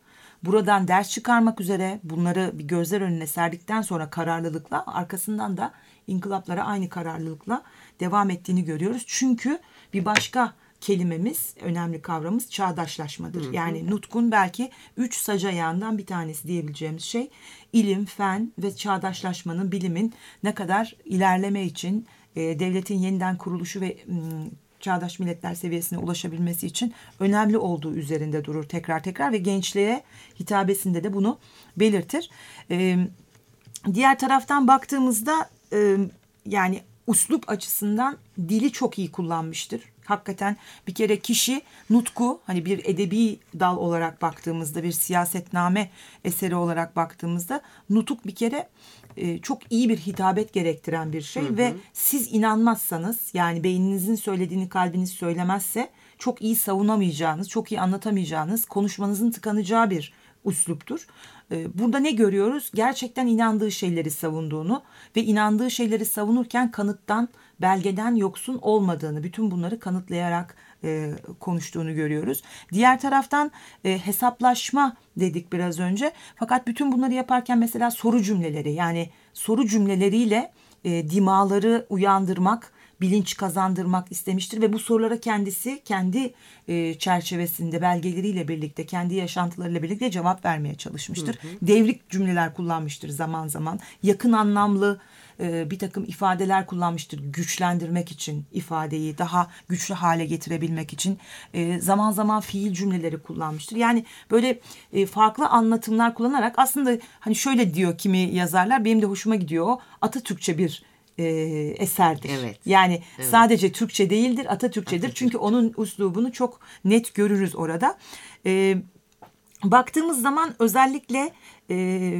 S7: buradan ders çıkarmak üzere bunları bir gözler önüne serdikten sonra kararlılıkla, arkasından da inkılaplara aynı kararlılıkla devam ettiğini görüyoruz. Çünkü bir başka kelimemiz, önemli kavramımız çağdaşlaşmadır. Hı hı. Yani Nutk'un belki üç sac ayağından bir tanesi diyebileceğimiz şey ilim, fen ve çağdaşlaşmanın, bilimin ne kadar ilerleme için, e, devletin yeniden kuruluşu ve m, çağdaş milletler seviyesine ulaşabilmesi için önemli olduğu üzerinde durur tekrar tekrar ve gençliğe hitabesinde de bunu belirtir. E, diğer taraftan baktığımızda e, yani üslup açısından dili çok iyi kullanmıştır. Hakikaten bir kere kişi Nutku, hani bir edebi dal olarak baktığımızda, bir siyasetname eseri olarak baktığımızda nutuk bir kere e, çok iyi bir hitabet gerektiren bir şey. Hı hı. Ve siz inanmazsanız, yani beyninizin söylediğini kalbiniz söylemezse çok iyi savunamayacağınız, çok iyi anlatamayacağınız, konuşmanızın tıkanacağı bir üsluptur. Burada ne görüyoruz? Gerçekten inandığı şeyleri savunduğunu ve inandığı şeyleri savunurken kanıttan, belgeden yoksun olmadığını, bütün bunları kanıtlayarak e, konuştuğunu görüyoruz. Diğer taraftan e, hesaplaşma dedik biraz önce. Fakat bütün bunları yaparken mesela soru cümleleri, yani soru cümleleriyle e, dimağları uyandırmak, bilinç kazandırmak istemiştir ve bu sorulara kendisi kendi e, çerçevesinde belgeleriyle birlikte, kendi yaşantılarıyla birlikte cevap vermeye çalışmıştır. Hı hı. Devrik cümleler kullanmıştır zaman zaman. Yakın anlamlı e, bir takım ifadeler kullanmıştır güçlendirmek için, ifadeyi daha güçlü hale getirebilmek için. E, zaman zaman fiil cümleleri kullanmıştır. Yani böyle e, farklı anlatımlar kullanarak, aslında hani şöyle diyor kimi yazarlar, benim de hoşuma gidiyor o, Atatürkçe bir E, eserdir.
S3: Evet.
S7: Yani
S3: evet.
S7: sadece Türkçe değildir, Atatürkçedir. Atatürk. Çünkü onun üslubunu çok net görürüz orada. E, baktığımız zaman özellikle e,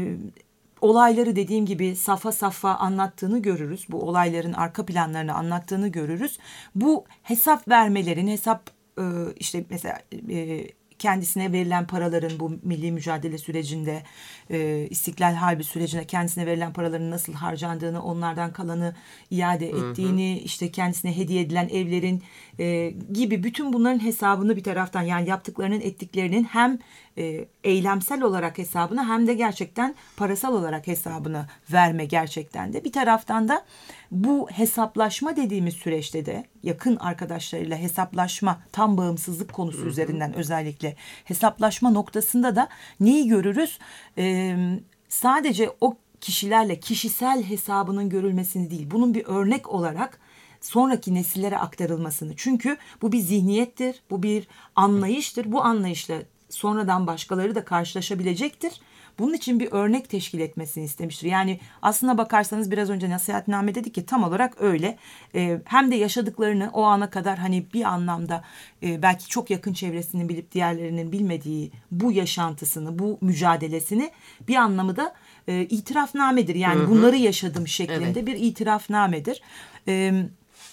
S7: olayları dediğim gibi safa safa anlattığını görürüz. Bu olayların arka planlarını anlattığını görürüz. Bu hesap vermelerin, hesap e, işte mesela e, kendisine verilen paraların, bu milli mücadele sürecinde, e, İstiklal Harbi sürecinde kendisine verilen paraların nasıl harcandığını, onlardan kalanı iade ettiğini, hı hı. işte kendisine hediye edilen evlerin e, gibi bütün bunların hesabını bir taraftan, yani yaptıklarının, ettiklerinin hem e, eylemsel olarak hesabını hem de gerçekten parasal olarak hesabını verme gerçekten de. Bir taraftan da bu hesaplaşma dediğimiz süreçte de yakın arkadaşlarıyla hesaplaşma, tam bağımsızlık konusu hı hı. üzerinden özellikle hesaplaşma noktasında da neyi görürüz? Ee, sadece o kişilerle kişisel hesabının görülmesini değil, bunun bir örnek olarak sonraki nesillere aktarılmasını. Çünkü bu bir zihniyettir, bu bir anlayıştır. Bu anlayışla sonradan başkaları da karşılaşabilecektir. Bunun için bir örnek teşkil etmesini istemiştir. Yani aslına bakarsanız biraz önce nasihatname dedik ki tam olarak öyle. Ee, hem de yaşadıklarını o ana kadar hani bir anlamda e, belki çok yakın çevresinin bilip diğerlerinin bilmediği bu yaşantısını, bu mücadelesini bir anlamı da e, itirafnamedir. Yani hı hı. bunları yaşadım şeklinde evet. bir itirafnamedir. Evet.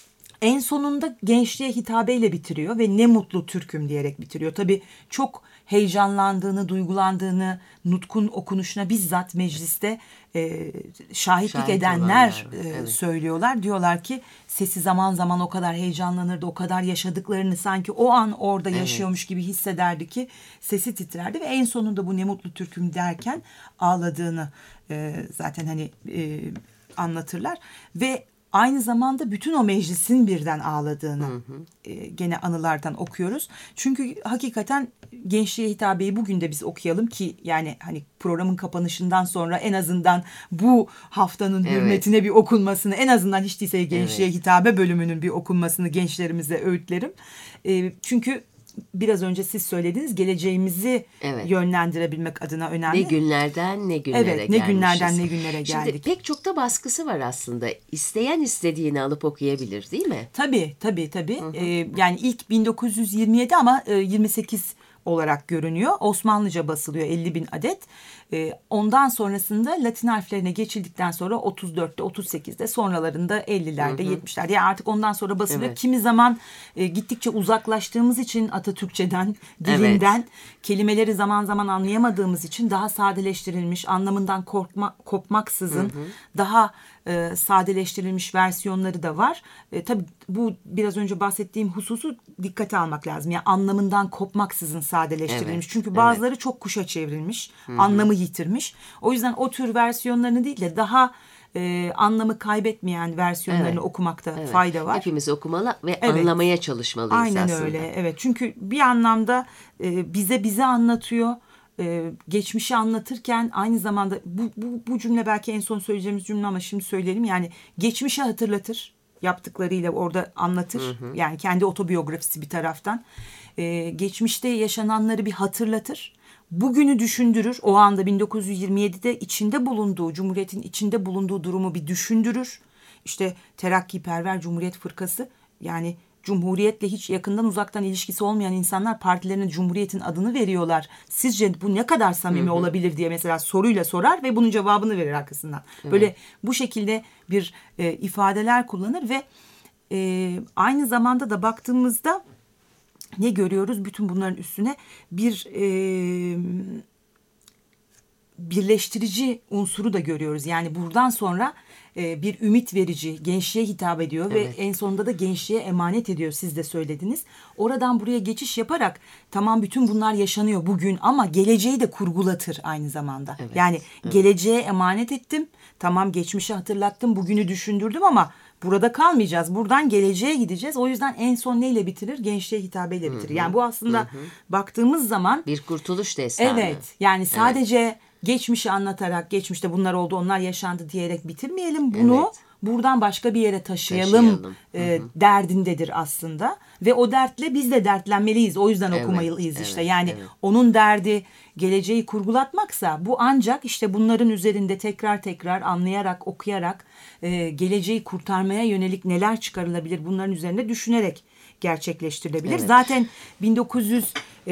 S7: En sonunda gençliğe hitabeyle bitiriyor ve ne mutlu Türk'üm diyerek bitiriyor. Tabii çok heyecanlandığını, duygulandığını Nutk'un okunuşuna bizzat mecliste e, şahitlik Şahit edenler e, evet. söylüyorlar. Diyorlar ki sesi zaman zaman o kadar heyecanlanırdı, o kadar yaşadıklarını sanki o an orada evet. yaşıyormuş gibi hissederdi ki sesi titrerdi. Ve en sonunda bu ne mutlu Türk'üm derken ağladığını e, zaten hani e, anlatırlar. Ve aynı zamanda bütün o meclisin birden ağladığını hı hı. E, gene anılardan okuyoruz. Çünkü hakikaten gençliğe hitabeyi bugün de biz okuyalım ki yani hani programın kapanışından sonra en azından bu haftanın evet. hürmetine bir okunmasını, en azından hiç değilse gençliğe evet. hitabe bölümünün bir okunmasını gençlerimize öğütlerim. E, çünkü biraz önce siz söylediniz, geleceğimizi evet. yönlendirebilmek adına önemli.
S3: Ne günlerden ne günlere
S7: evet, ne
S3: gelmişiz.
S7: günlerden ne günlere geldik.
S3: Şimdi pek çok da baskısı var aslında. İsteyen istediğini alıp okuyabilir değil mi?
S7: Tabii tabii tabii. Ee, yani ilk bin dokuz yüz yirmi yedi ama e, yirmi sekiz olarak görünüyor. Osmanlıca basılıyor elli bin adet. E, ondan sonrasında Latin harflerine geçildikten sonra otuz dörtte otuz sekizde sonralarında ellilerde hı hı. yetmişlerde yani artık ondan sonra basılıyor. Evet. Kimi zaman e, gittikçe uzaklaştığımız için Atatürkçeden, dilinden evet. kelimeleri zaman zaman anlayamadığımız için daha sadeleştirilmiş, anlamından korkma, kopmaksızın hı hı. daha e, sadeleştirilmiş versiyonları da var. E, tabii bu biraz önce bahsettiğim hususu dikkate almak lazım. Yani anlamından kopmaksızın sadeleştirilmiş.
S3: Evet,
S7: Çünkü bazıları evet. çok kuşa çevrilmiş, Hı-hı. anlamı yitirmiş. O yüzden o tür versiyonlarını değil de daha e, anlamı kaybetmeyen versiyonlarını evet. okumakta evet. fayda var.
S3: Hepimiz okumalı ve
S7: evet.
S3: anlamaya çalışmalıyız
S7: Aynen
S3: aslında.
S7: Aynen öyle. Evet. Çünkü bir anlamda e, bize bize anlatıyor. Ee, geçmişi anlatırken aynı zamanda bu, bu, bu cümle belki en son söyleyeceğimiz cümle ama şimdi söyleyelim. Yani geçmişi hatırlatır, yaptıklarıyla orada anlatır. Hı hı. Yani kendi otobiyografisi bir taraftan. Ee, geçmişte yaşananları bir hatırlatır. Bugünü düşündürür. O anda bin dokuz yüz yirmi yedide içinde bulunduğu, Cumhuriyet'in içinde bulunduğu durumu bir düşündürür. İşte Terakkiperver Cumhuriyet Fırkası, yani Cumhuriyetle hiç yakından uzaktan ilişkisi olmayan insanlar partilerine Cumhuriyet'in adını veriyorlar. Sizce bu ne kadar samimi hı hı. olabilir diye mesela soruyla sorar ve bunun cevabını verir arkasından. Evet. Böyle bu şekilde bir e, ifadeler kullanır ve e, aynı zamanda da baktığımızda ne görüyoruz? Bütün bunların üstüne bir e, birleştirici unsuru da görüyoruz. Yani buradan sonra e, bir ümit verici, gençliğe hitap ediyor evet. ve en sonunda da gençliğe emanet ediyor. Siz de söylediniz. Oradan buraya geçiş yaparak tamam bütün bunlar yaşanıyor bugün ama geleceği de kurgulatır aynı zamanda. Evet. Yani evet. geleceğe emanet ettim. Tamam geçmişi hatırlattım, bugünü düşündürdüm ama burada kalmayacağız. Buradan geleceğe gideceğiz. O yüzden en son neyle bitirir? Gençliğe hitabeyle bitirir. Hı hı. Yani bu aslında hı hı. baktığımız zaman
S3: bir kurtuluş destanı.
S7: Evet. Yani sadece evet. geçmişi anlatarak, geçmişte bunlar oldu, onlar yaşandı diyerek bitirmeyelim. Bunu evet. buradan başka bir yere taşıyalım, taşıyalım. E, derdindedir aslında. Ve o dertle biz de dertlenmeliyiz. O yüzden evet. okumalıyız işte. Evet. Yani evet. onun derdi geleceği kurgulatmaksa bu ancak işte bunların üzerinde tekrar tekrar anlayarak, okuyarak e, geleceği kurtarmaya yönelik neler çıkarılabilir bunların üzerinde düşünerek gerçekleştirilebilir. Evet. Zaten bin dokuz yüz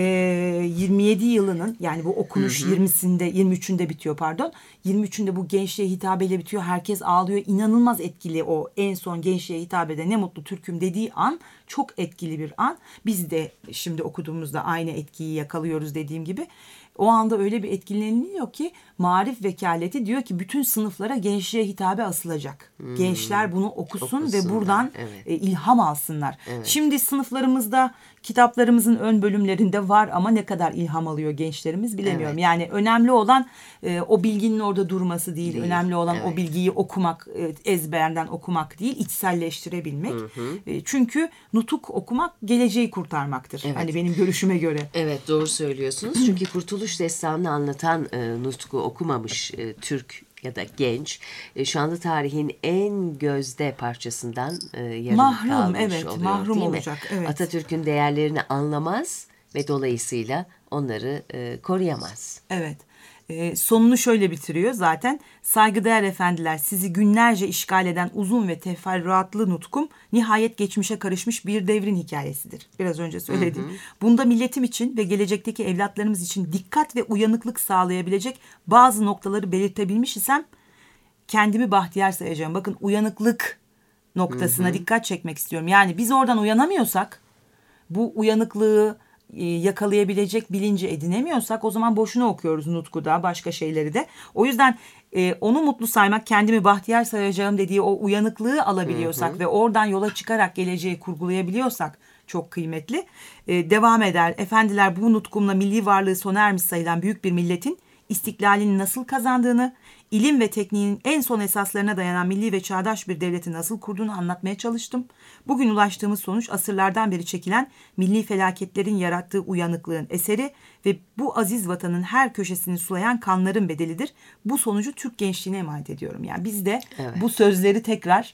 S7: yirmi yedi yılının yani bu okunuş hı hı. yirmisinde yirmi üçünde bitiyor pardon. yirmi üçünde bu gençliğe hitabeyle bitiyor. Herkes ağlıyor. İnanılmaz etkili o en son gençliğe hitabede ne mutlu Türk'üm dediği an çok etkili bir an. Biz de şimdi okuduğumuzda aynı etkiyi yakalıyoruz dediğim gibi. O anda öyle bir etkileniliyor ki Maarif Vekaleti diyor ki bütün sınıflara gençliğe hitabe asılacak. Hmm. Gençler bunu okusun Okusunlar. ve buradan evet. e, ilham alsınlar. Evet. Şimdi sınıflarımızda kitaplarımızın ön bölümlerinde var ama ne kadar ilham alıyor gençlerimiz bilemiyorum. Evet. Yani önemli olan e, o bilginin orada durması değil. değil. Önemli olan evet. o bilgiyi okumak, e, ezberden okumak değil, içselleştirebilmek. Hı hı. E, çünkü nutuk okumak geleceği kurtarmaktır. Evet. Hani benim görüşüme göre.
S3: Evet doğru söylüyorsunuz. Çünkü Kurtuluş Destanı'nı anlatan e, nutku okumamış e, Türk ya da genç e, şu anda tarihin en gözde parçasından e, yarım
S7: mahrum,
S3: kalmış
S7: evet,
S3: oluyor.
S7: Mahrum olacak. Evet.
S3: Atatürk'ün değerlerini anlamaz ve dolayısıyla onları e, koruyamaz.
S7: Evet. E, sonunu şöyle bitiriyor zaten. Saygıdeğer efendiler, sizi günlerce işgal eden uzun ve teferruatlı nutkum nihayet geçmişe karışmış bir devrin hikayesidir. Biraz önce söyledim. Hı hı. Bunda milletim için ve gelecekteki evlatlarımız için dikkat ve uyanıklık sağlayabilecek bazı noktaları belirtebilmiş isem kendimi bahtiyar sayacağım. Bakın uyanıklık noktasına hı hı. dikkat çekmek istiyorum. Yani biz oradan uyanamıyorsak bu uyanıklığı yakalayabilecek bilinci edinemiyorsak o zaman boşuna okuyoruz nutkuda başka şeyleri de. O yüzden e, onu mutlu saymak, kendimi bahtiyar sayacağım dediği o uyanıklığı alabiliyorsak hı hı. ve oradan yola çıkarak geleceği kurgulayabiliyorsak çok kıymetli. E, devam eder. Efendiler bu nutkumla milli varlığı sona ermiş sayılan büyük bir milletin istiklalini nasıl kazandığını, ilim ve tekniğin en son esaslarına dayanan milli ve çağdaş bir devleti nasıl kurduğunu anlatmaya çalıştım. Bugün ulaştığımız sonuç asırlardan beri çekilen milli felaketlerin yarattığı uyanıklığın eseri ve bu aziz vatanın her köşesini sulayan kanların bedelidir. Bu sonucu Türk gençliğine emanet ediyorum. Yani biz de evet. bu sözleri tekrar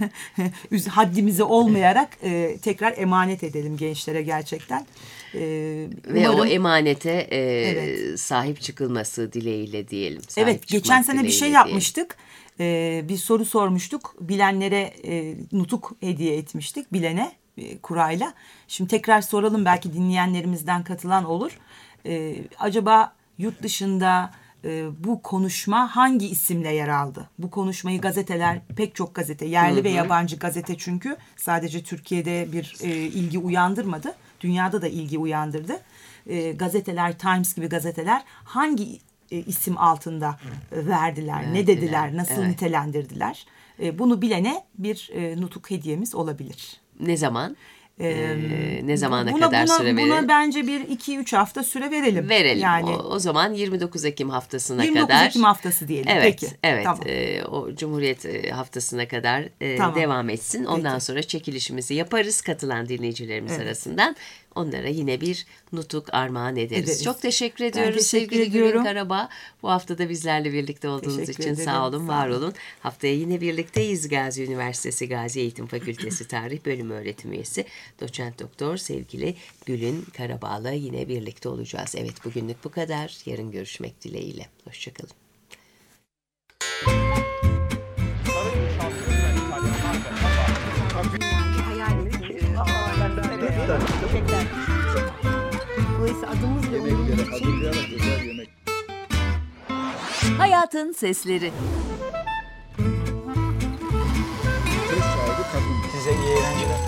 S7: haddimize olmayarak e, tekrar emanet edelim gençlere gerçekten.
S3: Ee, Ve umarım, o emanete e, evet. sahip çıkılması dileğiyle diyelim. Sahip
S7: evet, geçen sene bir şey yapmıştık. Ee, bir soru sormuştuk. Bilenlere e, nutuk hediye etmiştik. Bilene e, kurayla. Şimdi tekrar soralım, belki dinleyenlerimizden katılan olur. Ee, acaba yurt dışında e, bu konuşma hangi isimle yer aldı? Bu konuşmayı gazeteler, pek çok gazete, yerli hı hı. ve yabancı gazete çünkü sadece Türkiye'de bir e, ilgi uyandırmadı. Dünyada da ilgi uyandırdı. E, gazeteler, Times gibi gazeteler hangi e, isim altında e, verdiler, evet, ne dediler, nasıl evet. nitelendirdiler? E, bunu bilene bir e, nutuk hediyemiz olabilir.
S3: Ne zaman? Ee, ne zamana
S7: buna,
S3: kadar
S7: buna,
S3: süre verelim?
S7: Buna bence bir iki üç hafta süre verelim.
S3: Verelim.
S7: Yani,
S3: o, o zaman yirmi dokuz Ekim haftasına
S7: yirmi dokuz
S3: kadar.
S7: Ekim haftası diyelim.
S3: Evet,
S7: Peki.
S3: evet.
S7: Tamam.
S3: E, o Cumhuriyet haftasına kadar e,
S7: Tamam.
S3: devam etsin. Ondan
S7: Peki.
S3: sonra çekilişimizi yaparız katılan dinleyicilerimiz
S7: Evet.
S3: arasından. Onlara yine bir nutuk armağan ederiz.
S7: Ederiz.
S3: Çok teşekkür ediyoruz
S7: teşekkür
S3: sevgili
S7: ediyorum.
S3: Gülün Karabağ. Bu hafta da bizlerle birlikte olduğunuz
S7: Teşekkür
S3: için
S7: ederim.
S3: sağ olun,
S7: Sağ
S3: var
S7: olun.
S3: olun. Haftaya yine birlikteyiz. Gazi Üniversitesi Gazi Eğitim Fakültesi Tarih Bölümü öğretim üyesi Doçent Doktor sevgili Gülün Karabağ'la yine birlikte olacağız. Evet, bugünlük bu kadar. Yarın görüşmek dileğiyle. Hoşçakalın.
S2: Dolayısıyla adımız bile uyumlu için.
S6: Hayatın sesleri.
S8: Size iyi eğlenceler.